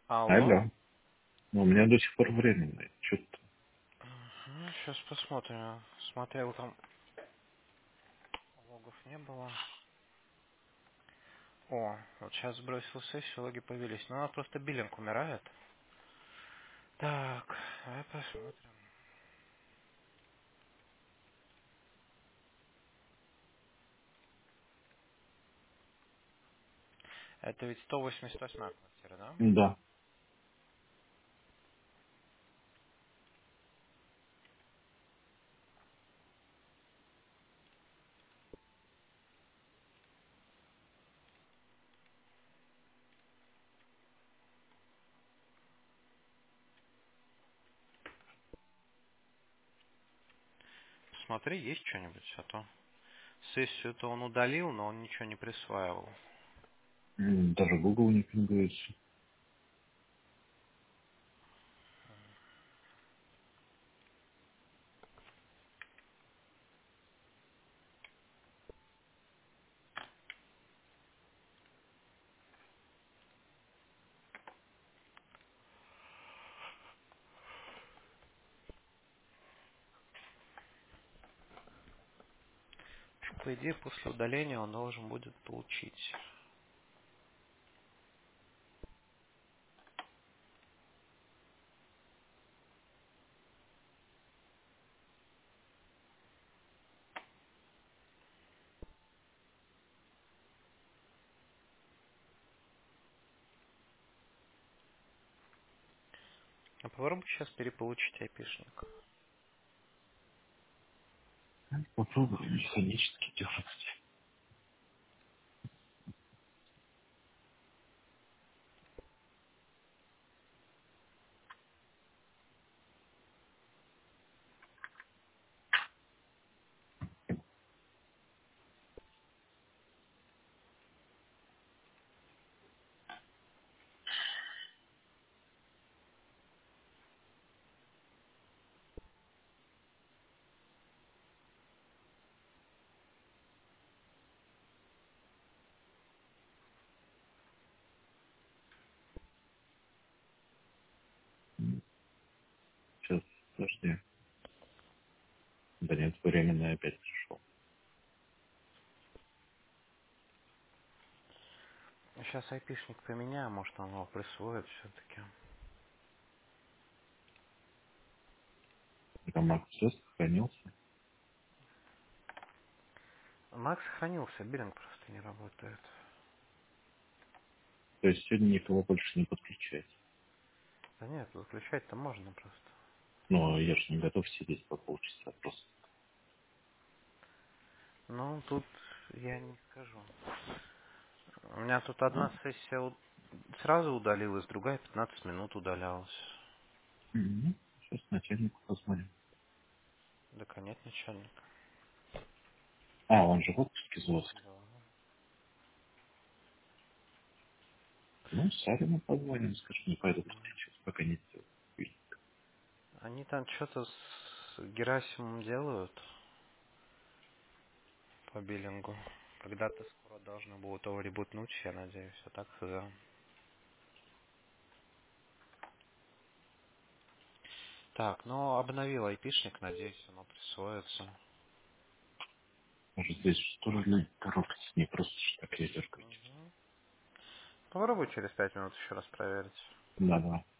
Алло. Алло. Ну, у меня до сих пор временный. Что-то Сейчас посмотрим. Смотрел, там логов не было. О, вот сейчас сбросил сессию, логи появились. Ну, она просто биллинг умирает. Так, давай посмотрим. Это ведь 188 квартира, да? да. Смотри, есть что-нибудь, а то сессию-то он удалил, но он ничего не присваивал. Даже Google не пингуется. По идее, после удаления он должен будет получить. А попробуй сейчас переполучить айпишник. Попробую механически делать. Сейчас, подожди. Да нет, временный опять пришел. Сейчас айпишник поменяю, может он его присвоит все-таки. Там акцесс сохранился. Макс сохранился, биллинг просто не работает. То есть сегодня никого больше не подключается. Да нет, выключать-то можно просто. Но я же не готов сидеть по полчаса просто. Ну, тут я не скажу. У меня тут одна сессия сразу удалилась, другая 15 минут удалялась. Сейчас начальнику позвоним. Да конец начальника. А, он же в отпуске злость. Да. Ну, Сарину позвоним, скажем, не пойду сейчас, пока не сделаю. Они там что-то с Герасимом делают по биллингу. Когда-то скоро должны будут его ребутнуть, я надеюсь. А так, да. Так, ну обновил айпишник, надеюсь, оно присвоится. Может, здесь тоже люди торопятся, не просто что так ядеркать. Мгм. Попробуй через 5 минут еще раз проверить. Да, да.